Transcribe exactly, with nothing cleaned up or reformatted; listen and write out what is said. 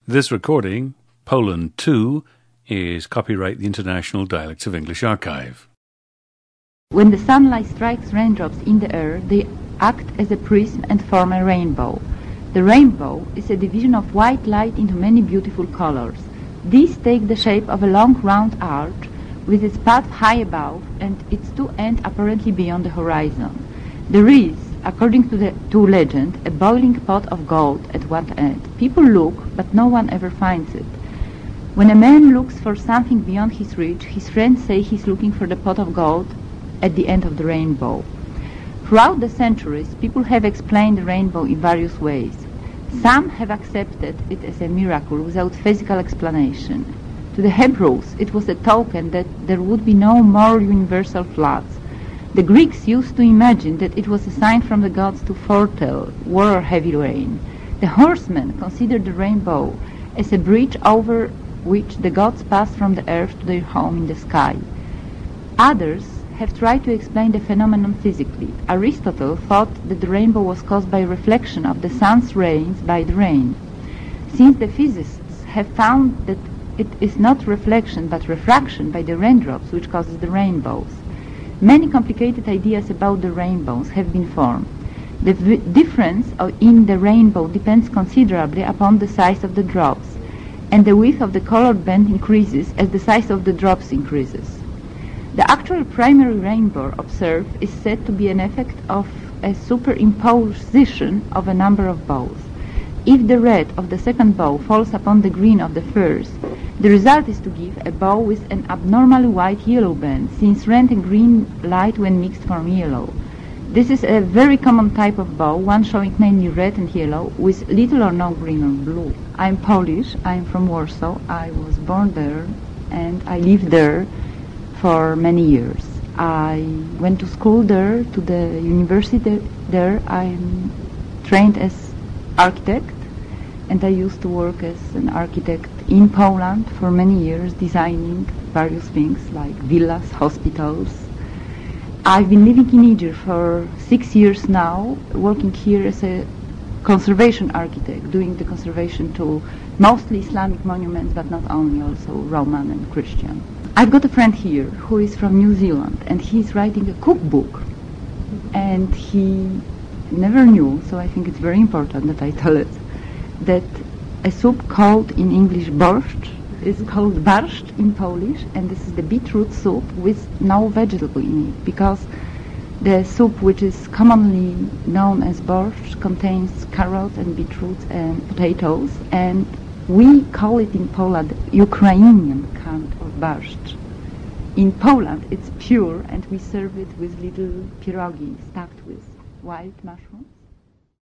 This recording, Poland two, is copyright the International Dialects of English Archive. When the sunlight strikes raindrops in the air, they act as a prism and form a rainbow. The rainbow is a division of white light into many beautiful colors. These take the shape of a long round arch with its path high above and its two ends apparently beyond the horizon. There is, according to the to legend, a boiling pot of gold at one end. People look, but no one ever finds it. When a man looks for something beyond his reach, his friends say he's looking for the pot of gold at the end of the rainbow. Throughout the centuries, people have explained the rainbow in various ways. Some have accepted it as a miracle without physical explanation. To the Hebrews, it was a token that there would be no more universal floods. The Greeks used to imagine that it was a sign from the gods to foretell war or heavy rain. The horsemen considered the rainbow as a bridge over which the gods passed from the earth to their home in the sky. Others have tried to explain the phenomenon physically. Aristotle thought that the rainbow was caused by reflection of the sun's rays by the rain. Since the physicists have found that it is not reflection but refraction by the raindrops which causes the rainbows, many complicated ideas about the rainbows have been formed. The v- difference of, in the rainbow depends considerably upon the size of the drops, and the width of the colored band increases as the size of the drops increases. The actual primary rainbow observed is said to be an effect of a superimposition of a number of bows. If the red of the second bow falls upon the green of the first, the result is to give a bow with an abnormally white yellow band, since red and green light when mixed form yellow. This is a very common type of bow, one showing mainly red and yellow, with little or no green or blue. I'm Polish, I'm from Warsaw, I was born there, and I lived there for many years. I went to school there, to the university there. I'm trained as architect, and I used to work as an architect in Poland for many years, designing various things like villas, hospitals. I've been living in Egypt for six years now, working here as a conservation architect, doing the conservation to mostly Islamic monuments, but not only, also Roman and Christian. I've got a friend here who is from New Zealand, and he's writing a cookbook, and he never knew, so I think it's very important that I tell it, that a soup called in English borscht is called barszt in Polish, and this is the beetroot soup with no vegetable in it, because the soup which is commonly known as borscht contains carrots and beetroots and potatoes, and we call it in Poland Ukrainian kind of barszt. In Poland it's pure, and we serve it with little pierogi stuffed with wild mushrooms.